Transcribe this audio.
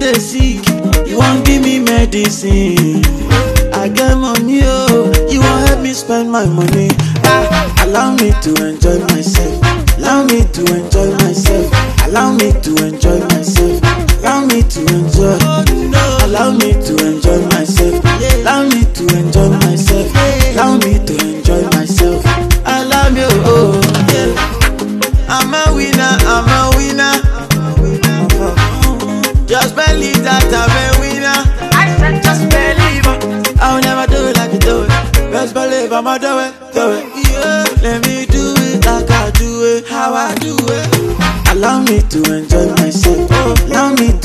dey sick, you wan give me medicine. I get money, oh, you wan help me spend my money. Allow me to enjoy myself. Allow me to enjoy myself. Allow me to enjoy myself. Allow me to enjoy. Allow me to enjoy myself. Allow me to enjoy myself. Allow me to enjoy myself. I love you, oh yeah. I'm a winner, I'm a winner. Just believe that I'm a winner. I said just believe. I'll never do it like you do it. Best believe I'ma do it, do it. Yeah, let me do it like I do it, how I do it. Allow me to enjoy myself. Allow me